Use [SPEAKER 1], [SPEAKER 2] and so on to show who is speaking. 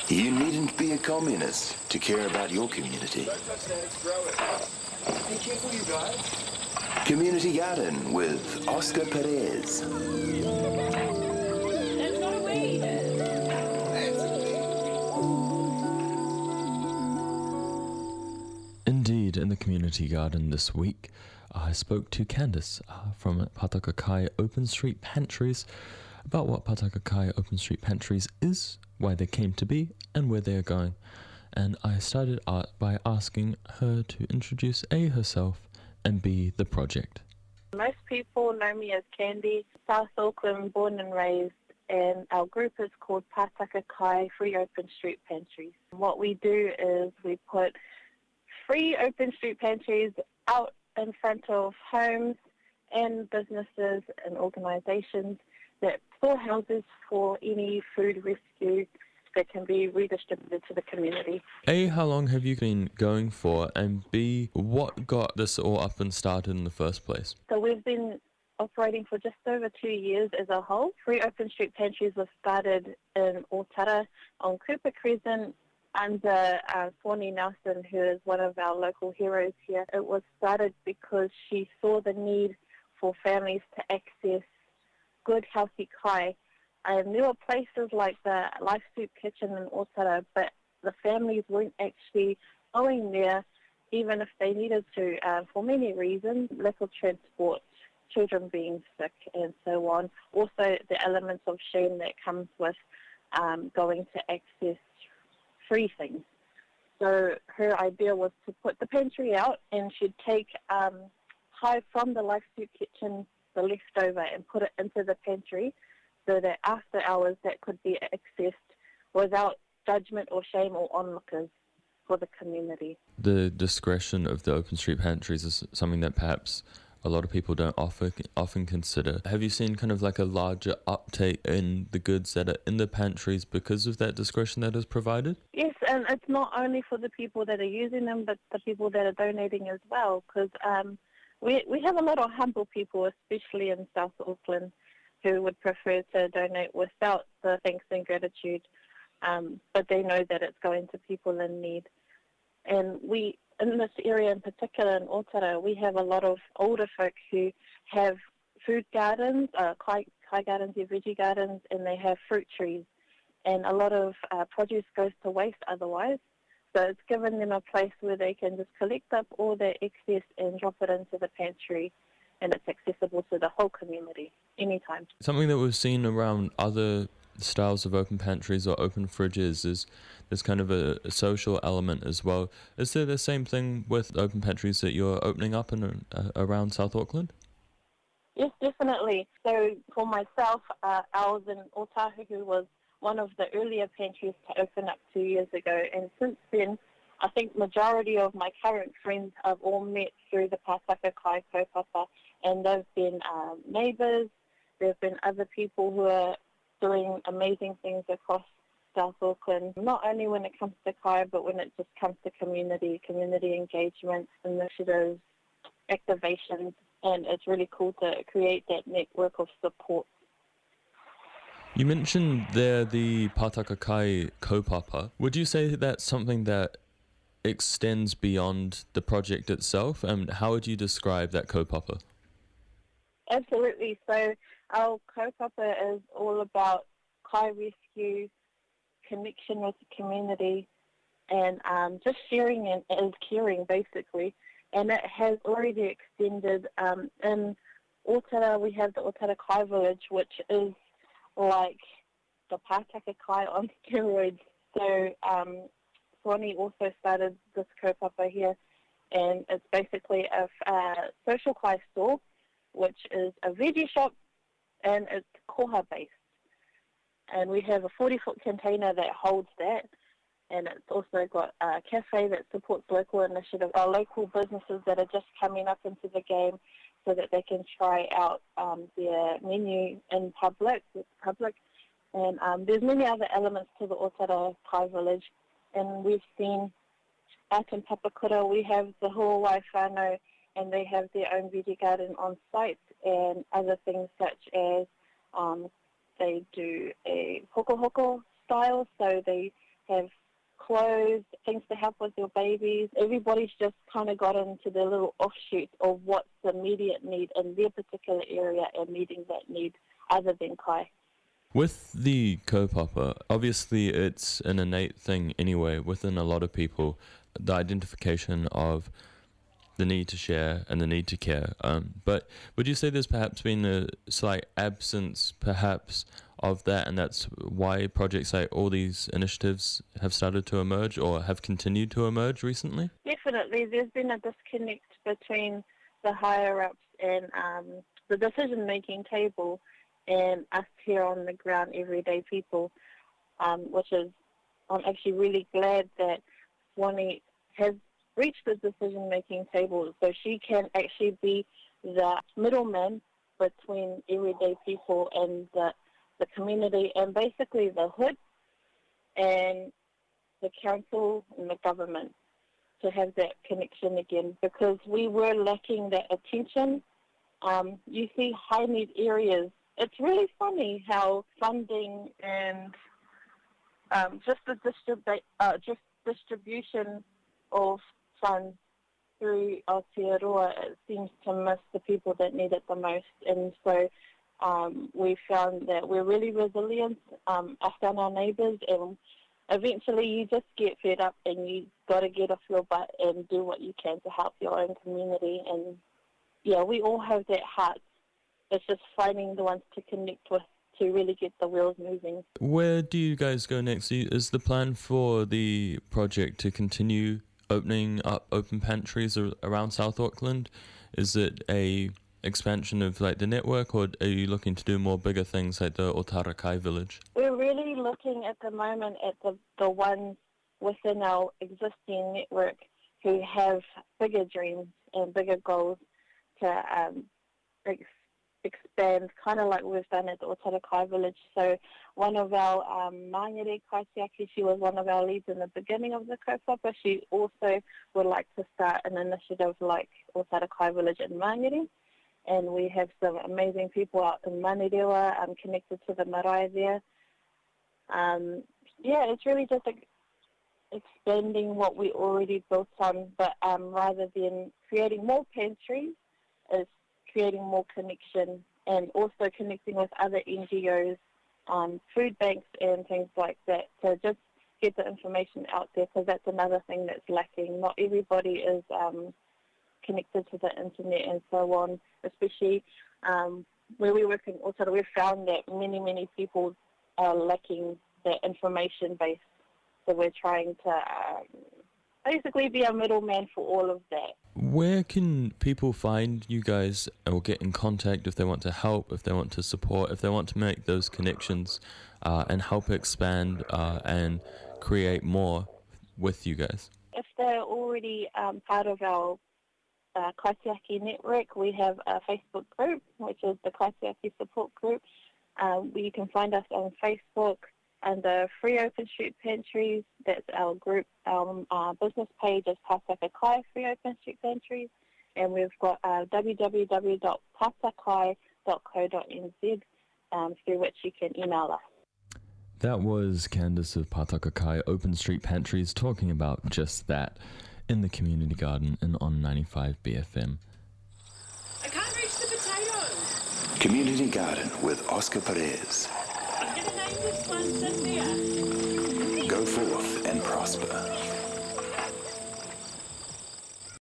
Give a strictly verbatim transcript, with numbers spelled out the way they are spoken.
[SPEAKER 1] You needn't be a communist to care about your community.
[SPEAKER 2] Don't touch that, it's growing. Be careful, you guys.
[SPEAKER 1] Community Garden with Oscar Perez.
[SPEAKER 3] That's not a weed.
[SPEAKER 4] Indeed, in the community garden this week, I spoke to Candice uh, from Patakakai Open Street Pantries about what Patakakai Open Street Pantries is, why they came to be, and where they are going. And I started out by asking her to introduce A, herself, and B, the project.
[SPEAKER 5] Most people know me as Candy, South Auckland, born and raised, and our group is called Patakakai Free Open Street Pantries. What we do is we put free open street pantries out in front of homes and businesses and organisations that store houses for any food rescue that can be redistributed to the community.
[SPEAKER 4] A, how long have you been going for? And B, what got this all up and started in the first place?
[SPEAKER 5] So we've been operating for just over two years as a whole. Free Open Street Pantries was started in Otara on Cooper Crescent under uh, Swanee Nelson, who is one of our local heroes here. It was started because she saw the need for families to access good, healthy kai. And there were places like the Life Soup Kitchen in Otara, but the families weren't actually going there, even if they needed to, uh, for many reasons, lack of transport, children being sick, and so on. Also, the elements of shame that comes with um, going to access free things. So her idea was to put the pantry out, and she'd take um, kai from the Life Soup Kitchen, the leftover, and put it into the pantry, so that after hours that could be accessed without judgment or shame or onlookers for the community.
[SPEAKER 4] The discretion of the open street pantries is something that perhaps a lot of people don't often, often consider. Have you seen kind of like a larger uptake in the goods that are in the pantries because of that discretion that is provided?
[SPEAKER 5] Yes, and it's not only for the people that are using them, but the people that are donating as well, because um, we, we have a lot of humble people, especially in South Auckland, who would prefer to donate without the thanks and gratitude, um, but they know that it's going to people in need. And we, in this area in particular, in Otara, we have a lot of older folk who have food gardens, uh, kai, kai gardens, yeah, veggie gardens, and they have fruit trees. And a lot of uh, produce goes to waste otherwise. So it's given them a place where they can just collect up all their excess and drop it into the pantry, and it's accessible to the whole community anytime.
[SPEAKER 4] Something that we've seen around other styles of open pantries or open fridges is there's kind of a, a social element as well. Is there the same thing with open pantries that you're opening up in uh, around South Auckland?
[SPEAKER 5] Yes, definitely. So for myself, uh, ours in Otahuhu was one of the earlier pantries to open up two years ago, and since then I think majority of my current friends have all met through the Patakakai kaupapa, and they've been um, neighbours, there have been other people who are doing amazing things across South Auckland, not only when it comes to kai, but when it just comes to community, community engagement, initiatives, activations, and it's really cool to create that network of support.
[SPEAKER 4] You mentioned there the Patakakai kaupapa. Would you say that's something that extends beyond the project itself, and how would you describe that kaupapa?
[SPEAKER 5] Absolutely. So our kaupapa is all about kai rescue, connection with the community, and um, just sharing and, and caring, basically. And it has already extended. Um, in Otara, we have the Otara Kai Village, which is like the Patakakai on steroids. So um, Swanee also started this kaupapa here, and it's basically a, a social kai store, which is a veggie shop, and it's koha-based. And we have a forty-foot container that holds that, and it's also got a cafe that supports local initiatives, uh, local businesses that are just coming up into the game so that they can try out um, their menu in public, with public. And um, there's many other elements to the Otara Kai Village, and we've seen out in Papakura, we have the Huawai whānau, and they have their own veggie garden on site, and other things such as um, they do a hoko hoko style, so they have clothes, things to help with your babies. Everybody's just kind of got into their little offshoot of what's the immediate need in their particular area and meeting that need other than kai.
[SPEAKER 4] With the kaupapa, obviously it's an innate thing anyway within a lot of people, the identification of the need to share and the need to care. Um, but would you say there's perhaps been a slight absence, perhaps, of that, and that's why projects like all these initiatives have started to emerge or have continued to emerge recently?
[SPEAKER 5] Definitely. There's been a disconnect between the higher-ups and um, the decision-making table and us here on the ground, everyday people, um, which is, I'm actually really glad that Wani has reached the decision-making table so she can actually be the middleman between everyday people and the, the community and basically the hood and the council and the government to have that connection again, because we were lacking that attention. Um, you see high-need areas. It's really funny how funding and um, just the distribu- uh, just distribution of funds through Aotearoa, it seems to miss the people that need it the most. And so um, we found that we're really resilient, um, us and our neighbours, and eventually you just get fed up and you got to get off your butt and do what you can to help your own community. And yeah, we all have that heart. It's just finding the ones to connect with to really get the wheels moving.
[SPEAKER 4] Where do you guys go next? Is the plan for the project to continue opening up open pantries around South Auckland? Is it a expansion of like the network, or are you looking to do more bigger things like the Otara Kai village?
[SPEAKER 5] We're really looking at the moment at the, the ones within our existing network who have bigger dreams and bigger goals to um, ex- expand, kind of like we've done at the Otara Kai village. So one of our um, Mangere Kaitiaki, she was one of our leads in the beginning of the kaupapa. She also would like to start an initiative like Otara Kai village in Mangere. And we have some amazing people out in Manurewa um, connected to the marae there. Um, yeah, it's really just like expanding what we already built on, but um, rather than creating more pantries, is creating more connection and also connecting with other N G Os, um, food banks and things like that to just get the information out there, because that's another thing that's lacking. Not everybody is um, connected to the internet and so on, especially um, where we work in Otara. We've found that many, many people are lacking that information base. So we're trying to um, basically be a middleman for all of that.
[SPEAKER 4] Where can people find you guys or get in contact if they want to help, if they want to support, if they want to make those connections uh, and help expand uh, and create more with you guys? If
[SPEAKER 5] they're already um, part of our uh, Kaitiaki network, we have a Facebook group, which is the Kaitiaki Support Group. Um, you can find us on Facebook under Free Open Street Pantries. That's our group. Our uh, business page is Pātaka Kai Free Open Street Pantries, and we've got uh, w w w dot patakai dot co dot n z um, through which you can email us.
[SPEAKER 4] That was Candice of Pātaka Kai Open Street Pantries talking about just that in the community garden and on ninety-five B F M.
[SPEAKER 3] I can't reach the potatoes.
[SPEAKER 1] Community Garden with Oscar Perez.
[SPEAKER 3] I'm going to name this one Cynthia.
[SPEAKER 1] Go forth and prosper.